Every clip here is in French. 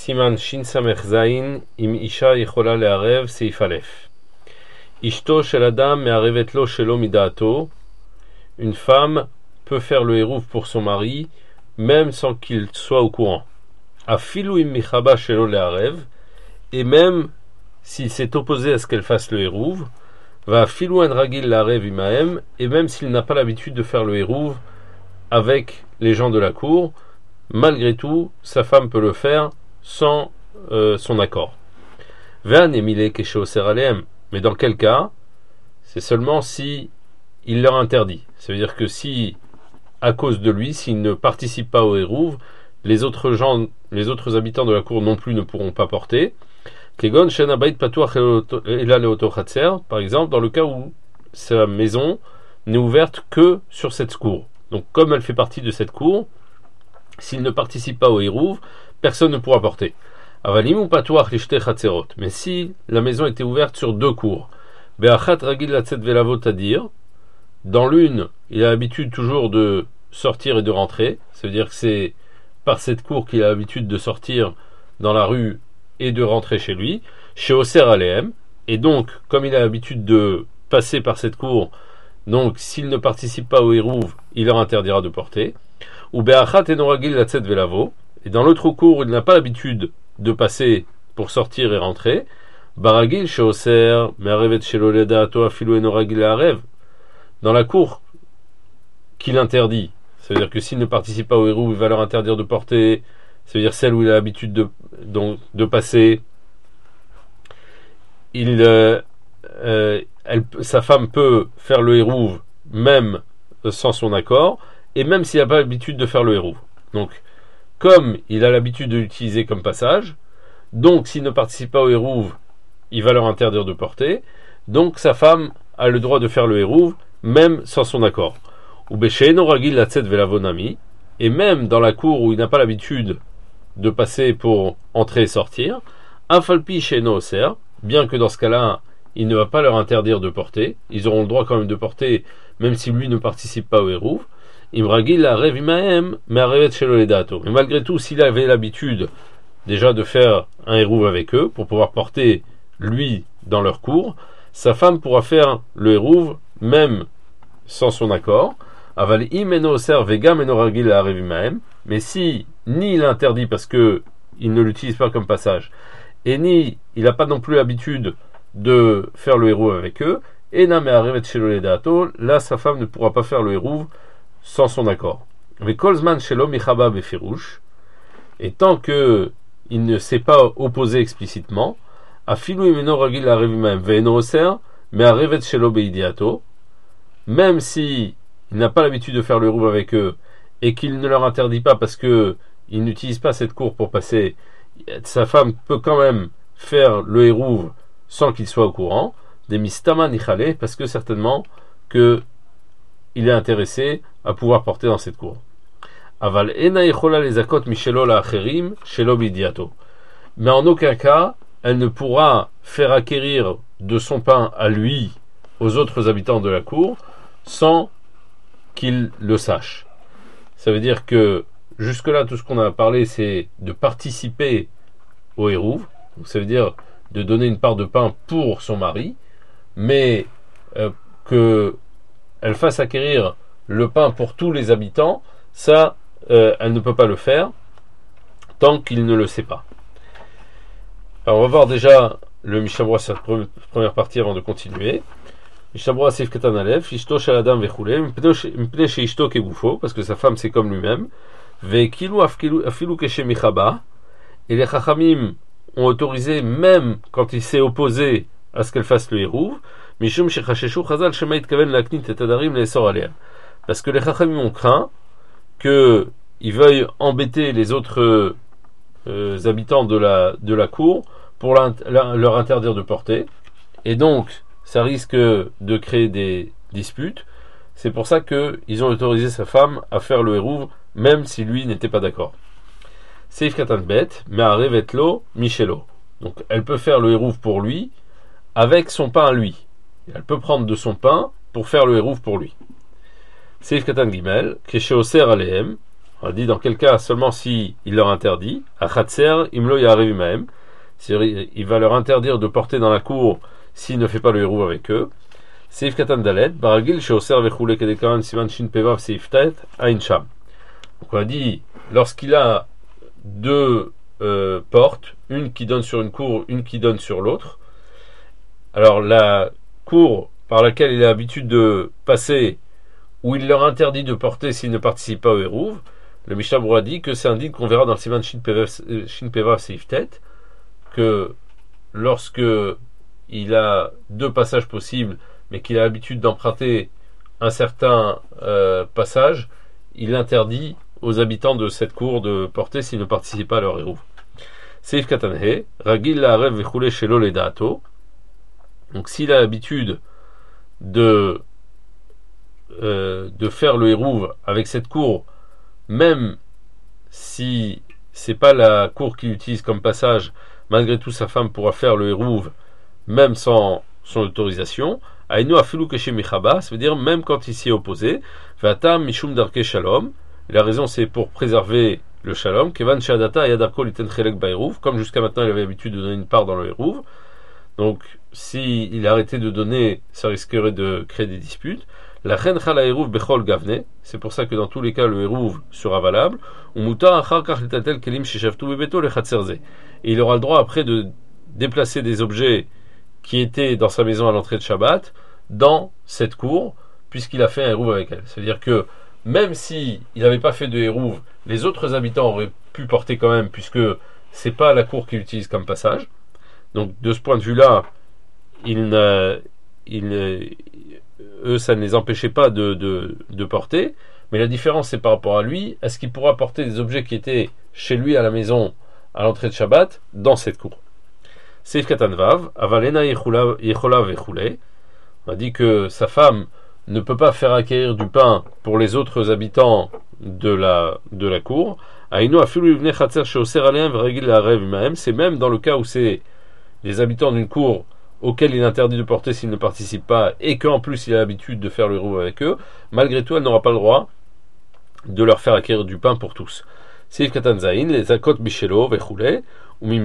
Siman Shin Samech Zain Im Isha Yechola Le'arev Seif Aleph. Ishto Shel Adam Me'arevet Lo Shelo Midaato. Une femme peut faire le hérouv pour son mari même sans qu'il soit au courant. Afilu Im Michaba Shelo Le'arev. Et même s'il s'est opposé à ce qu'elle fasse le hérouv, va Afilu En Ragil Le'arev Imahem. Et même s'il n'a pas l'habitude de faire le hérouv avec les gens de la cour, malgré tout, sa femme peut le faire sans son accord. Mais dans quel cas? C'est seulement si il leur interdit. Ça veut dire que si, à cause de lui, s'il ne participe pas au hérouv, les autres habitants de la cour non plus ne pourront pas porter. Par exemple, dans le cas où sa maison n'est ouverte que sur cette cour. Donc, comme elle fait partie de cette cour, s'il ne participe pas au hérouv, personne ne pourra porter. Mais si la maison était ouverte sur deux cours, dans l'une, il a l'habitude toujours de sortir et de rentrer, ça veut dire que c'est par cette cour qu'il a l'habitude de sortir dans la rue et de rentrer chez lui, chez Oser Aleem, et donc, comme il a l'habitude de passer par cette cour, donc s'il ne participe pas au hérouv, il leur interdira de porter. Ou be'achat enoragil latzet velavo, et dans l'autre cours, il n'a pas l'habitude de passer pour sortir et rentrer. Baragil sheoser me'arevet shelo leda'ato afilu enoragil la'arev. Dans la cour qu'il interdit, ça veut dire que s'il ne participe pas au hérouv, il va leur interdire de porter. Ça veut dire celle où il a l'habitude de passer. Sa femme peut faire le hérouv même sans son accord, et même s'il n'a pas l'habitude de faire le hérouv. Donc, comme il a l'habitude de l'utiliser comme passage, donc s'il ne participe pas au hérouv, il va leur interdire de porter. Donc sa femme a le droit de faire le hérouv même sans son accord. Ou beshe'eno ragil latzet velavonami, et même dans la cour où il n'a pas l'habitude de passer pour entrer et sortir, afalpi she'eno oser, bien que dans ce cas-là, il ne va pas leur interdire de porter, ils auront le droit quand même de porter, même si lui ne participe pas au hérouv. Imragil la'arev imahem me'arevet shelo leda'ato. Mais malgré tout, s'il avait l'habitude déjà de faire un hérouv avec eux, pour pouvoir porter lui dans leur cour, sa femme pourra faire le hérouv même sans son accord. Aval imeno oser vegam eno ragil la'arev imahem. Mais si ni il interdit parce que il ne l'utilise pas comme passage, et ni il n'a pas non plus l'habitude de faire le hérouv avec eux, et na me'arevet shelo leda'ato, là sa femme ne pourra pas faire le hérouv sans son accord. Mais kolzman shelo michaba befirouche, et tant que il ne s'est pas opposé explicitement, afilu imeno ragil la'arev imahem ve'eno oser me'arevet shelo beidiato, même si il n'a pas l'habitude de faire le hérouv avec eux et qu'il ne leur interdit pas parce que il n'utilise pas cette cour pour passer, sa femme peut quand même faire le hérouv sans qu'il soit au courant, des mistama nichale, parce que certainement que il est intéressé à pouvoir porter dans cette cour. Aval ena yechola lezakot mishelo la'acherim shelo bidiato. Mais en aucun cas, elle ne pourra faire acquérir de son pain à lui, aux autres habitants de la cour, sans qu'il le sache. Ça veut dire que jusque-là, tout ce qu'on a parlé, c'est de participer au hérouv. Donc ça veut dire de donner une part de pain pour son mari, mais que elle fasse acquérir le pain pour tous les habitants, ça, elle ne peut pas le faire tant qu'il ne le sait pas. Alors on va voir déjà le Mishabura, cette première partie avant de continuer. Mishabura Seif Katan Aleph, Ishto Shel Adam Vechule, Mpne She Ishto Kegufo, parce que sa femme c'est comme lui-même, Vekilu Afilu Keshe Michaba, et les Chachamim ont autorisé, même quand il s'est opposé à ce qu'elle fasse le hérouv, Mishum Shechasheshu Chazal Shema Itkaven Laknit et Tadarim Le'esor Aleem. Parce que les Chachamim ont craint qu'ils veuillent embêter les autres habitants de la cour pour leur interdire de porter. Et donc, ça risque de créer des disputes. C'est pour ça qu'ils ont autorisé sa femme à faire le hérouv, même si lui n'était pas d'accord. Seif Katan Bet, Me'arevet Lo Michelo. Donc, elle peut faire le hérouv pour lui, avec son pain à lui. Elle peut prendre de son pain pour faire le hérouv pour lui. Seif Katan Gimel, Keshe Oser Aleem, On a dit dans quel cas seulement si il leur interdit, à Khatser, Imlo Yarev Imahem, il va leur interdire de porter dans la cour s'il ne fait pas le hérouv avec eux. Seif Katan Dalet, Baragil, Sheoser Vechule Kedekaran Siman Shin Pevav Seif Tet, Ain Sham. Donc on a dit, lorsqu'il a deux portes, une qui donne sur une cour, une qui donne sur l'autre, alors la cour par laquelle il a l'habitude de passer, où il leur interdit de porter s'ils ne participent pas au hérouv, le Mishnah Berurah dit que c'est un din qu'on verra dans le Siman Shin Pevav Seif Tet, que lorsque il a deux passages possibles, mais qu'il a l'habitude d'emprunter un certain passage, il interdit aux habitants de cette cour de porter s'ils ne participent pas à leur hérouv. Seif Katanhe, Ragil La'arev Vechule Shelo Ledato. Donc s'il a l'habitude de faire le hérouv avec cette cour, même si c'est pas la cour qu'il utilise comme passage, malgré tout sa femme pourra faire le hérouv même sans son autorisation. Aïno afilu keshe michaba, ça veut dire même quand il s'y est opposé. Vatam mishum darke shalom. La raison c'est pour préserver le shalom. Kevan shadata yadarko liten chelek ba'hérouv. Comme jusqu'à maintenant il avait l'habitude de donner une part dans le hérouv. Donc si il arrêtait de donner, ça risquerait de créer des disputes. La chen chala hérouv bechol gavne. C'est pour ça que dans tous les cas le hérouv sera valable. Umuta achar kach litatel kelim sheshavtu bebeto lechatserze. Et il aura le droit après de déplacer des objets qui était dans sa maison à l'entrée de Shabbat, dans cette cour, puisqu'il a fait un hérouv avec elle. C'est-à-dire que même si il n'avait pas fait de hérouv, les autres habitants auraient pu porter quand même, puisque c'est pas la cour qu'il utilise comme passage. Donc de ce point de vue-là, eux, ça ne les empêchait pas de porter. Mais la différence, c'est par rapport à lui, est-ce qu'il pourra porter des objets qui étaient chez lui à la maison, à l'entrée de Shabbat, dans cette cour. Seif Katan Vav, Avalena Yechola Vechule. On a dit que sa femme ne peut pas faire acquérir du pain pour les autres habitants de la cour. Aïno Afilu Ivne Chatser Sheoser Aleim Vregil La'arev Imahem. C'est même dans le cas où c'est les habitants d'une cour auxquels il est interdit de porter s'ils ne participent pas et qu'en plus il a l'habitude de faire le hérouv avec eux. Malgré tout, elle n'aura pas le droit de leur faire acquérir du pain pour tous. Seif Katan Zain, les Zakot Bishelo Vechule. Mais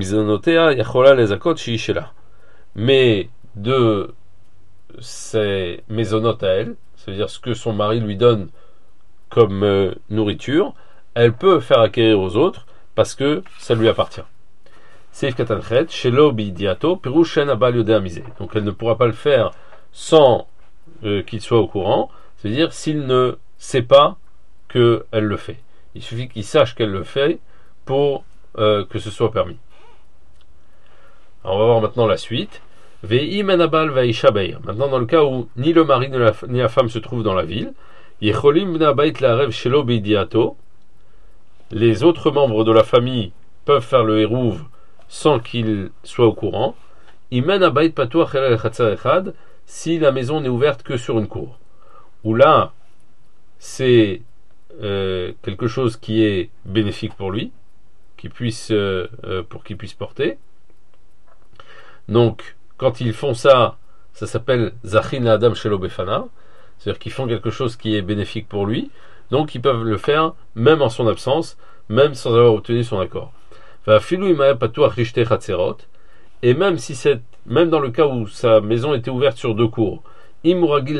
de ses maisonnotes à elle, c'est-à-dire ce que son mari lui donne comme nourriture, elle peut faire acquérir aux autres parce que ça lui appartient. Donc elle ne pourra pas le faire sans qu'il soit au courant, c'est-à-dire s'il ne sait pas qu'elle le fait. Il suffit qu'il sache qu'elle le fait pour que ce soit permis. Alors on va voir maintenant la suite. Maintenant, dans le cas où ni le mari ni la femme se trouvent dans la ville, les autres membres de la famille peuvent faire le hérouv sans qu'il soit au courant. Si la maison n'est ouverte que sur une cour. Où là, c'est quelque chose qui est bénéfique pour lui, pour qu'il puisse porter. Donc, quand ils font ça, ça s'appelle Zachin Adam Shelo Befana, c'est-à-dire qu'ils font quelque chose qui est bénéfique pour lui, donc ils peuvent le faire même en son absence, même sans avoir obtenu son accord. Et même même dans le cas où sa maison était ouverte sur deux cours, s'il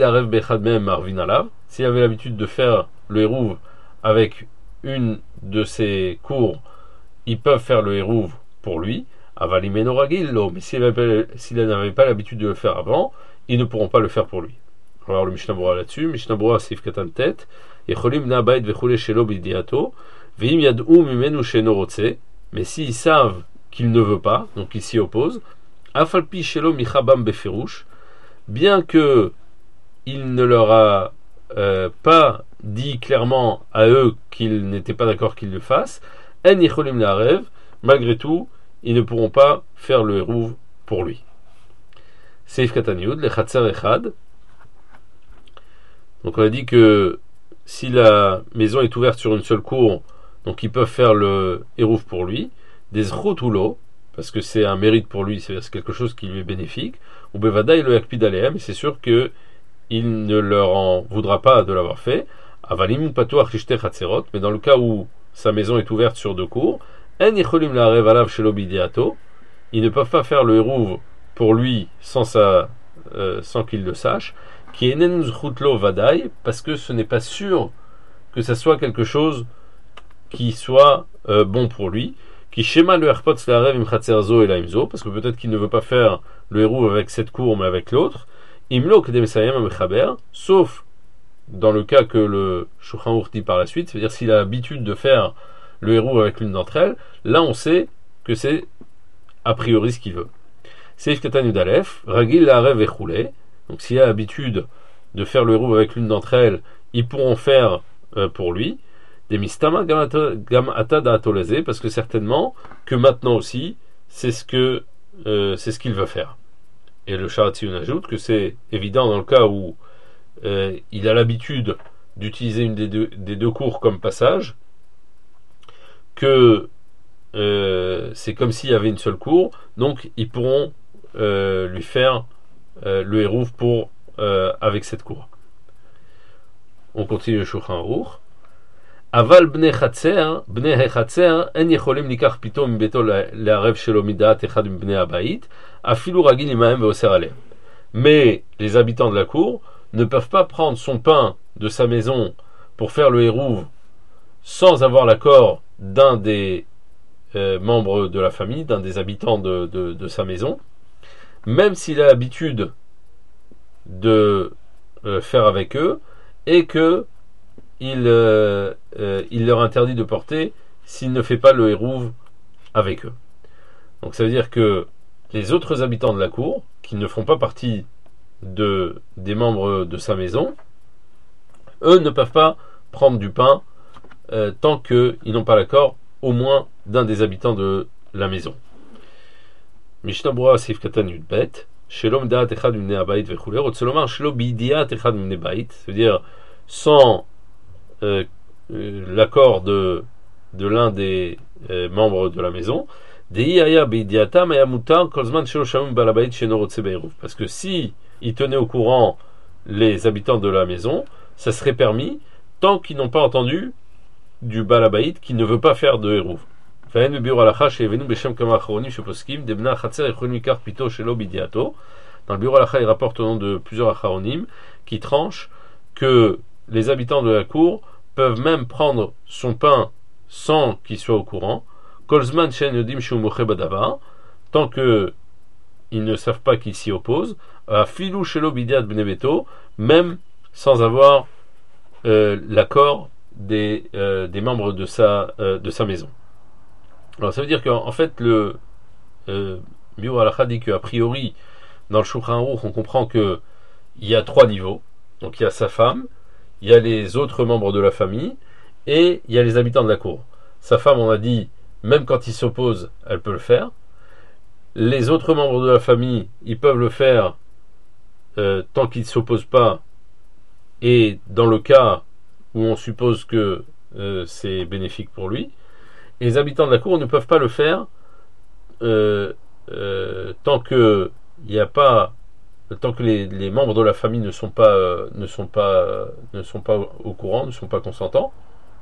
avait l'habitude de faire le hérouv avec une de ces cours, ils peuvent faire le hérouv pour lui. Mais s'il n'avait pas l'habitude de le faire avant, ils ne pourront pas le faire pour lui. On va voir le Mishnah Berurah là-dessus. Mishnah Berurah Seif Katan Tet. Mais s'ils savent qu'il ne veut pas, donc ils s'y opposent, bien que il ne leur a pas dit clairement à eux qu'il n'était pas d'accord qu'ils le fassent, malgré tout, ils ne pourront pas faire le hérouv pour lui. Seif Katan Yud, le Chatser Echad. Donc on a dit que si la maison est ouverte sur une seule cour, donc ils peuvent faire le hérouv pour lui. Des zchot parce que c'est un mérite pour lui, c'est quelque chose qui lui est bénéfique. Ou bevada il le yakpid alehem, c'est sûr que il ne leur en voudra pas de l'avoir fait. Avalim patuach lishte chatzerot, mais dans le cas où sa maison est ouverte sur 2 cours, en yicholim la'arev alav shelo bidiato, ils ne peuvent pas faire le hérouv pour lui sans qu'il le sache, qui est enen zchutlo vadai, parce que ce n'est pas sûr que ça soit quelque chose qui soit bon pour lui, qui schéma le herpot la'arev im chatzerzo et laimzo, parce que peut-être qu'il ne veut pas faire le hérouv avec cette cour mais avec l'autre, imlo kedem sayem amechaber, sauf dans le cas que le Shulchan Aruch dit par la suite, c'est-à-dire s'il a l'habitude de faire le hérouv avec l'une d'entre elles, là on sait que c'est a priori ce qu'il veut. Seif Katan Yudalef, Ragil La'arev Echule, donc s'il a l'habitude de faire le hérouv avec l'une d'entre elles, ils pourront faire pour lui, des Mistama Gam Ata Da'atolazé, parce que certainement que maintenant aussi, c'est ce qu'il veut faire. Et le Sharatzion ajoute que c'est évident dans le cas où il a l'habitude d'utiliser une des deux cours comme passage, que c'est comme s'il y avait une seule cour, donc ils pourront lui faire le hérouv avec cette cour. On continue le Shulchan Aruch. Aval bnei chatzer en yecholim likach pitom beto la'arev shelo midat echad bnei habayit afilu ragil imahem ve'oser alehem. Mais les habitants de la cour ne peuvent pas prendre son pain de sa maison pour faire le hérouv sans avoir l'accord d'un des membres de la famille, d'un des habitants de sa maison, même s'il a l'habitude de faire avec eux, et que il leur interdit de porter s'il ne fait pas le hérouv avec eux. Donc ça veut dire que les autres habitants de la cour, qui ne font pas partie des membres de sa maison, eux ne peuvent pas prendre du pain tant qu'ils n'ont pas l'accord au moins d'un des habitants de la maison. Mishnah Berurah Seif Katan Yudbet, Shelom Da'at Echad Mibnei Habayit Vechulei, Rotzelomar Shelo Bidiat Echad Mibnei Bayit, c'est-à-dire sans l'accord de l'un des membres de la maison, parce que si il tenait au courant les habitants de la maison, ça serait permis tant qu'ils n'ont pas entendu du Balabaït qui ne veut pas faire de hérouv. Dans le bureau Halacha, il rapporte au nom de plusieurs acharonim qui tranchent que les habitants de la cour peuvent même prendre son pain sans qu'il soit au courant, tant que ils ne savent pas qu'il s'y oppose, même sans avoir l'accord des membres de sa maison. Alors ça veut dire qu'en fait le Biur Halacha dit qu'a priori dans le Shulchan Aruch on comprend que il y a 3 niveaux. Donc il y a sa femme, il y a les autres membres de la famille et il y a les habitants de la cour. Sa femme, on a dit, même quand il s'oppose, elle peut le faire. Les autres membres de la famille, ils peuvent le faire tant qu'ils ne s'opposent pas, et dans le cas où on suppose que c'est bénéfique pour lui. Et les habitants de la cour ne peuvent pas le faire tant que il n'y a pas, tant que les membres de la famille ne sont pas au courant, ne sont pas consentants.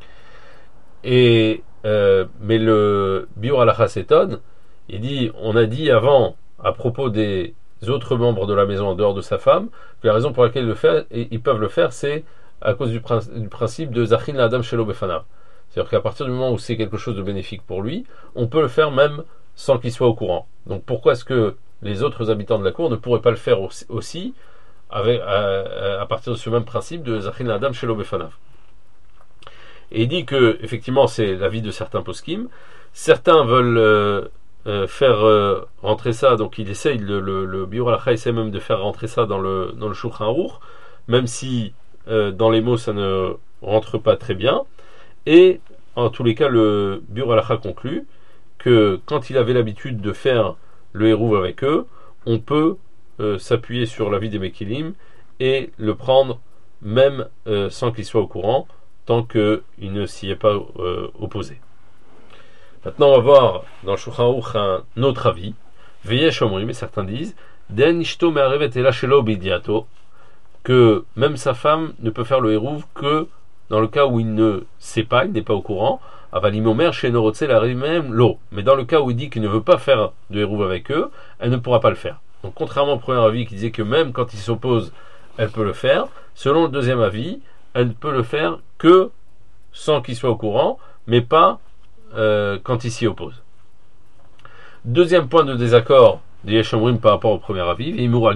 Et mais le Biur Halacha s'étonne. Il dit, on a dit avant à propos des autres membres de la maison en dehors de sa femme que la raison pour laquelle ils peuvent le faire, c'est à cause du principe de Zachin L'Adam Shelo Befanav. C'est-à-dire qu'à partir du moment où c'est quelque chose de bénéfique pour lui, on peut le faire même sans qu'il soit au courant. Donc pourquoi est-ce que les autres habitants de la cour ne pourraient pas le faire aussi à partir de ce même principe de Zachin L'Adam Shelo Befanav? Et il dit que effectivement c'est l'avis de certains poskim. Certains veulent faire rentrer ça, donc il essaye, le Biur Halacha essaie même de faire rentrer ça dans le Shulchan Aruch, même si dans les mots ça ne rentre pas très bien. Et en tous les cas le Biur Halacha conclut que quand il avait l'habitude de faire le hérouv avec eux, on peut s'appuyer sur l'avis des Mekilim et le prendre même sans qu'il soit au courant, tant qu'il ne s'y est pas opposé. Maintenant, on va voir dans le Shulchan Aruch un autre avis. Veyesh omrim, mais certains disent, Den ishto me'arevet ela shelo bidiato, que même sa femme ne peut faire le hérouv que dans le cas où il ne sait pas, il n'est pas au courant, Avalimomer chez Norotse la même l'eau. Mais dans le cas où il dit qu'il ne veut pas faire de hérouve avec eux, elle ne pourra pas le faire. Donc contrairement au premier avis qui disait que même quand il s'oppose, elle peut le faire, selon le deuxième avis, elle ne peut le faire que sans qu'il soit au courant, mais pas quand il s'y oppose. Deuxième point de désaccord de Yeshomrim par rapport au premier avis,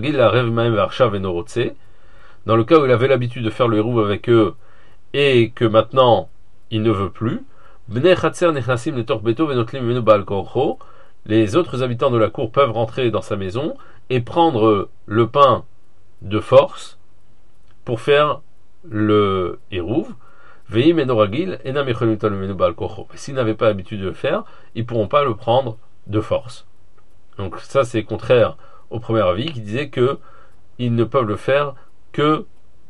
dans le cas où il avait l'habitude de faire le hérouve avec eux et que maintenant il ne veut plus, les autres habitants de la cour peuvent rentrer dans sa maison et prendre le pain de force pour faire le hérouve. S'ils n'avaient pas l'habitude de le faire, ils ne pourront pas le prendre de force. Donc ça c'est contraire au premier avis qui disait que ils ne peuvent le faire que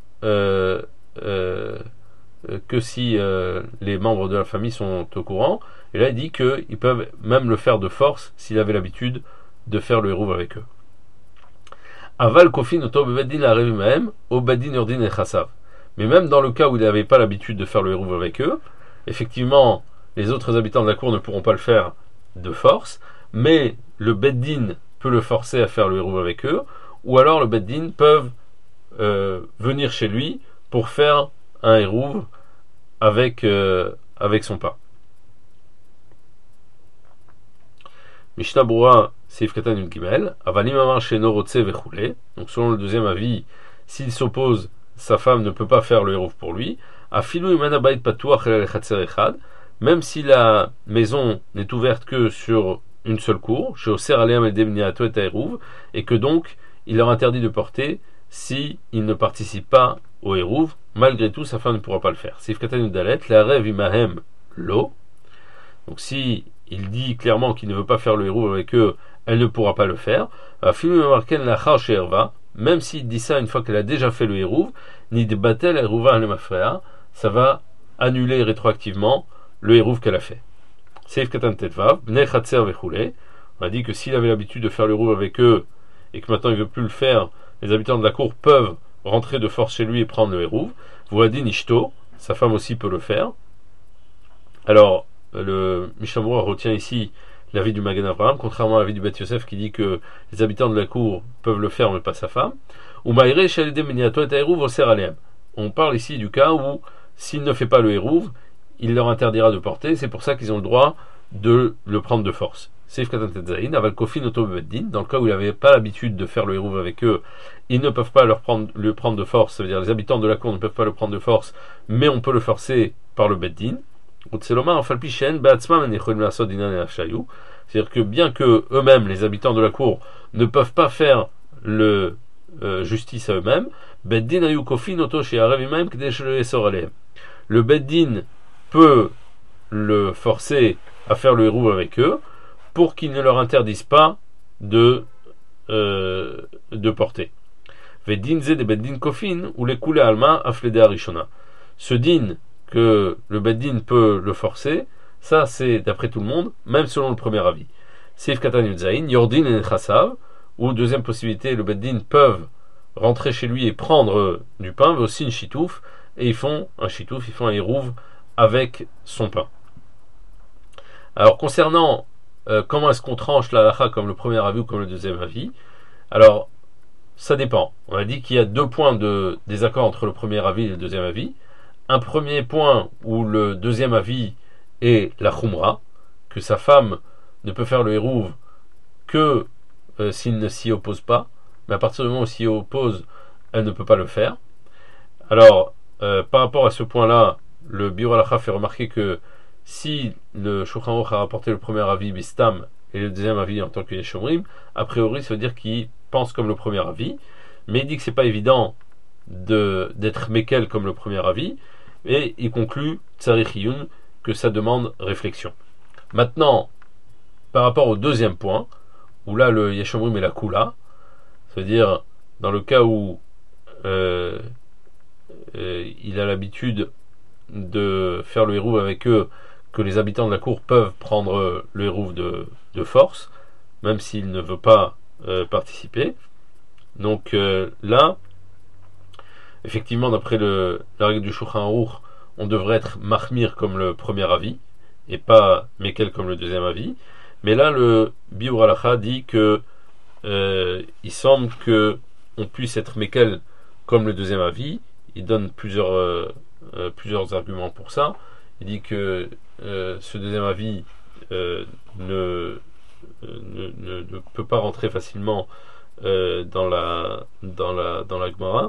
si les membres de la famille sont au courant. Et là il dit qu'ils peuvent même le faire de force s'il avait l'habitude de faire le hérouve avec eux. Aval kofin oto bebeddin la même au beddin urdin et chassav. Mais même dans le cas où il n'avait pas l'habitude de faire le hérouve avec eux, effectivement les autres habitants de la cour ne pourront pas le faire de force, mais le beddin peut le forcer à faire le hérouve avec eux, ou alors le beddin peuvent venir chez lui pour faire un hérouve avec son pain. Mishnah Brura Seif Katan Yud Gimel, Avalim Amar Sheno Rotse Vechule. Donc selon le deuxième avis, s'il s'oppose, sa femme ne peut pas faire le hérouve pour lui. Afilu Imana Bait Patuach El Chatzer Echad, même si la maison n'est ouverte que sur une seule cour, chez Oser Aleam El Demniato et Hérouve, et que donc il leur interdit de porter si il ne participe pas au hérouve. Malgré tout, sa femme ne pourra pas le faire. Seif Katan Yud Dalet, la Rev Imahem Lo. Donc si il dit clairement qu'il ne veut pas faire le hérouve avec eux, elle ne pourra pas le faire. Même s'il dit ça une fois qu'elle a déjà fait le hérouve, ni de batel hérouva mafrea, ça va annuler rétroactivement le hérouve qu'elle a fait. Seif katan tetvav, bnei chatzer vechule. On a dit que s'il avait l'habitude de faire le hérouve avec eux et que maintenant il ne veut plus le faire, les habitants de la cour peuvent rentrer de force chez lui et prendre le hérouve. Voadi nishto, sa femme aussi peut le faire. Alors, le Mishnah Brura retient ici l'avis du Magen Avraham, contrairement à l'avis du Beth Yosef qui dit que les habitants de la cour peuvent le faire mais pas sa femme. On parle ici du cas où s'il ne fait pas le hérouve, il leur interdira de porter, c'est pour ça qu'ils ont le droit de le prendre de force. Dans le cas où il n'avait pas l'habitude de faire le hérouve avec eux, ils ne peuvent pas le prendre de force, ça veut dire les habitants de la cour ne peuvent pas le prendre de force, mais on peut le forcer par le Beddin. C'est-à-dire que bien que eux-mêmes, les habitants de la cour, ne peuvent pas faire le justice à eux-mêmes, le Beddin peut le forcer à faire le hérouve avec eux pour qu'ils ne leur interdisent pas de porter. Ce din que le Beddin peut le forcer, ça c'est d'après tout le monde, même selon le premier avis. Seif Katan Yud Zayin, Yordin et Chassav, ou deuxième possibilité, le Beddin peuvent rentrer chez lui et prendre du pain, mais aussi une chitouf, et ils font un hérouve avec son pain. Alors concernant comment est-ce qu'on tranche la halakha comme le premier avis ou comme le deuxième avis, alors ça dépend. On a dit qu'il y a 2 points de désaccord entre le premier avis et le deuxième avis. Un premier point où le deuxième avis est la khumra, que sa femme ne peut faire le hérouve que s'il ne s'y oppose pas, mais à partir du moment où s'y oppose, elle ne peut pas le faire. Alors, par rapport à ce point-là, le Biur Halacha fait remarquer que si le Shulchan Aruch a rapporté le premier avis Bistam et le deuxième avis en tant que Yeshomrim, a priori ça veut dire qu'il pense comme le premier avis, mais il dit que c'est pas évident d'être Mekel comme le premier avis, et il conclut Tsarich Iyun que ça demande réflexion. Maintenant, par rapport au deuxième point, où là le Yeshomrim est la Kula, c'est-à-dire dans le cas où il a l'habitude de faire le hérouve avec eux, que les habitants de la cour peuvent prendre le hérouve de force, même s'il ne veut pas participer. Donc là, effectivement, d'après la règle du Shulchan Aruch, on devrait être mahmir comme le premier avis, et pas mekel comme le deuxième avis. Mais là, le Biur Halacha dit que il semble que on puisse être mekel comme le deuxième avis. Il donne plusieurs arguments pour ça. Il dit que ce deuxième avis ne peut pas rentrer facilement dans la Gemara.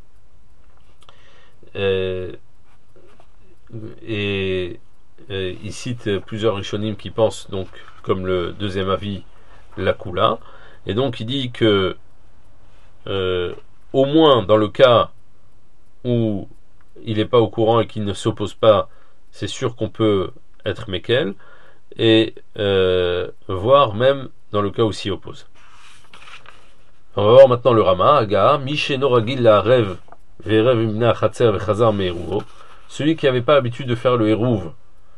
Et il cite plusieurs Rishonim qui pensent donc comme le deuxième avis la Kula, et donc il dit que au moins dans le cas où il n'est pas au courant et qu'il ne s'oppose pas, c'est sûr qu'on peut être Mekel, et voire même dans le cas où s'y oppose. On va voir maintenant le Rama, Aga, Misheno Ragil la Rev, Verev Imna Chatzer Vechazar Meruvo, celui qui n'avait pas l'habitude de faire le Hérouv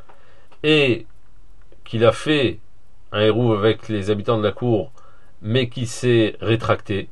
et qu'il a fait un Hérouv avec les habitants de la cour, mais qui s'est rétracté.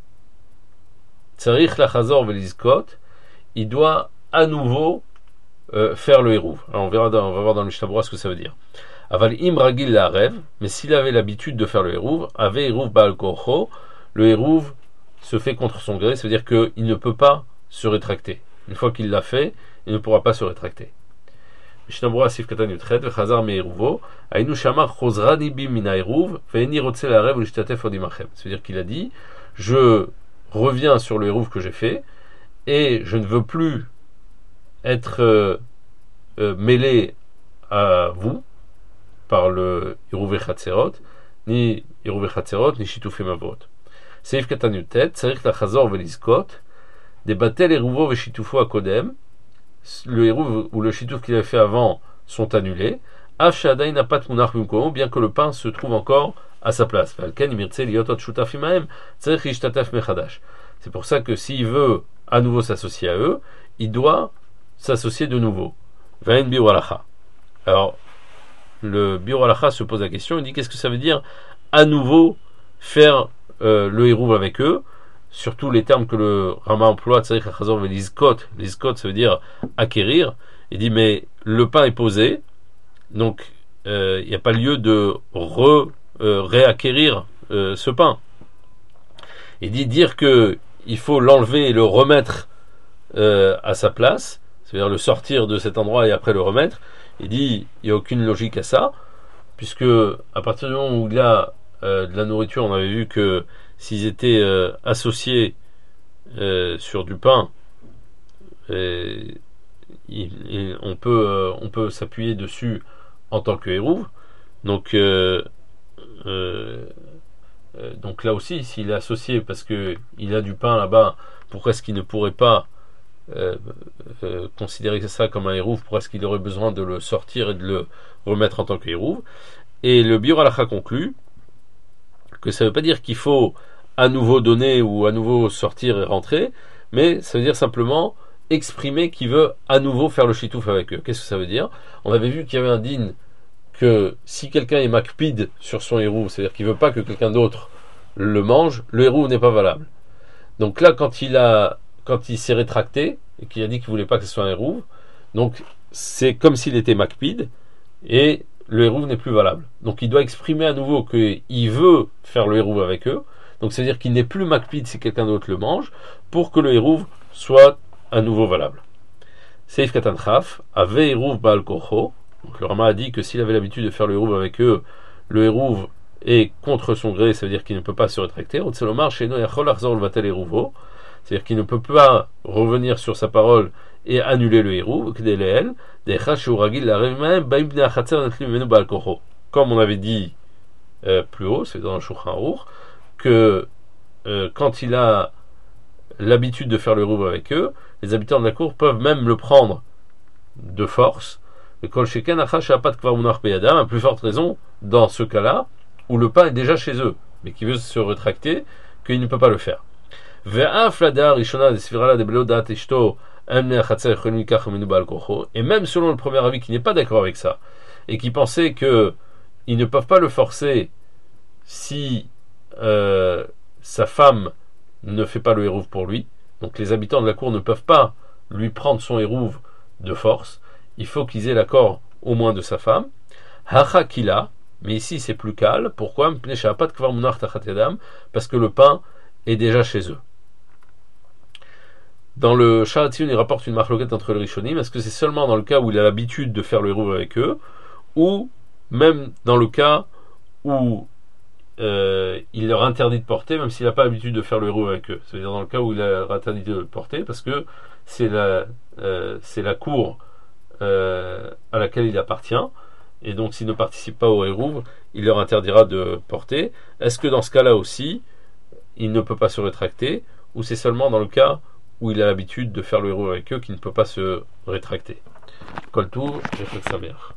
Tsarich la Chazor Velizkot, il doit à nouveau faire le Hérouv. Alors on va voir dans le Mishnah Berurah ce que ça veut dire. Aval im ragil la rêve, mais s'il avait l'habitude de faire le Hérouv, avait Hérouv Baal Kocho, le Hérouv se fait contre son gré, ça veut dire qu'il ne peut pas se rétracter. Une fois qu'il l'a fait, il ne pourra pas se rétracter. Mishnah Berurah Sif Katan Yutchet, Vechazar Me'Hérouvo, Ainu Shamar Chozrani Bim Mina Hérouv, Ve'eni Rotze la rêve U'Ishtatef Odimachem. C'est-à-dire qu'il a dit, je reviens sur le Hérouv que j'ai fait, et je ne veux plus être mêlé à vous par le Hérouv Chatzerot, ni Hérouv Chatzerot, ni Shitufim Avot. Seif Katan Yutet, Tzarich la Chazor Velizkot, des Batel Hérouvo Veshitufo Akodem, le Hérouv ou le Shituf qu'il avait fait avant sont annulés. Af Shadai n'a pas de Munach Bimkomo, bien que le pain se trouve encore à sa place. Valken Imirtse Liotot Shutafimaem, Tzarich Ishtataf Mechadash. C'est pour ça que s'il veut à nouveau s'associer à eux, il doit s'associer de nouveau. Vain Biur Halacha. Alors, le Biur Halacha se pose la question, il dit qu'est-ce que ça veut dire à nouveau faire le Hérouv avec eux, surtout les termes que le Rama emploie, Tzarich Achazor Velizkot, Lizkot ça veut dire acquérir. Il dit mais le pain est posé, donc il n'y a pas lieu de réacquérir ce pain. Il dit dire que il faut l'enlever et le remettre à sa place, c'est-à-dire le sortir de cet endroit et après le remettre. Il dit il n'y a aucune logique à ça, puisque à partir du moment où il y a de la nourriture, on avait vu que s'ils étaient associés sur du pain, on peut s'appuyer dessus en tant que hérouv. Donc là aussi, s'il est associé parce que il a du pain là-bas, pourquoi est-ce qu'il ne pourrait pas considérer ça comme un hérouv? Pourquoi est-ce qu'il aurait besoin de le sortir et de le remettre en tant que hérouv? Et le Biur Halacha conclut que ça ne veut pas dire qu'il faut à nouveau donner ou à nouveau sortir et rentrer, mais ça veut dire simplement exprimer qu'il veut à nouveau faire le shitouf avec eux. Qu'est-ce que ça veut dire? On avait vu qu'il y avait un din que si quelqu'un est makpid sur son hérouv, c'est-à-dire qu'il ne veut pas que quelqu'un d'autre le mange, le hérouv n'est pas valable. Donc là, quand il s'est rétracté et qu'il a dit qu'il ne voulait pas que ce soit un hérouv, donc c'est comme s'il était makpid et le hérouv n'est plus valable. Donc il doit exprimer à nouveau qu'il veut faire le hérouv avec eux. Donc c'est-à-dire qu'il n'est plus makpid si quelqu'un d'autre le mange pour que le hérouv soit à nouveau valable. Seif Katan Chaf, Ave hérouv Baal Kocho. Donc le Rama a dit que s'il avait l'habitude de faire le hérouv avec eux, le hérouv est contre son gré, ça veut dire qu'il ne peut pas se rétracter. Otselomar Sheno Yachol Achzor Levatel Hérouvo. C'est-à-dire qu'il ne peut pas revenir sur sa parole et annuler le hérouv. Comme on avait dit plus haut, c'est dans le Shulchan Aruch, que quand il a l'habitude de faire le hérouv avec eux, les habitants de la cour peuvent même le prendre de force. Le kol sheken achash apat kvar munach beyadam, à plus forte raison dans ce cas-là où le pain est déjà chez eux, mais qui veut se rétracter, qu'il ne peut pas le faire. Et même selon le premier avis qui n'est pas d'accord avec ça, et qui pensait que ils ne peuvent pas le forcer si sa femme ne fait pas le hérouv pour lui, donc les habitants de la cour ne peuvent pas lui prendre son hérouv de force, il faut qu'ils aient l'accord au moins de sa femme. Hachakila, mais ici c'est plus calme. Pourquoi? Parce que le pain est déjà chez eux. Dans le Sharatiyun, il rapporte une marloquette entre les Rishonim. Est-ce que c'est seulement dans le cas où il a l'habitude de faire le hérouv avec eux, ou même dans le cas où il leur interdit de porter, même s'il n'a pas l'habitude de faire le hérouv avec eux. C'est-à-dire dans le cas où il leur interdit de porter, parce que c'est la cour à laquelle il appartient, et donc s'il ne participe pas au hérouv, il leur interdira de porter. Est-ce que dans ce cas-là aussi, il ne peut pas se rétracter, ou c'est seulement dans le cas où il a l'habitude de faire le hérouv avec eux qu'il ne peut pas se rétracter? Kol Touv, j'ai fait sa mère.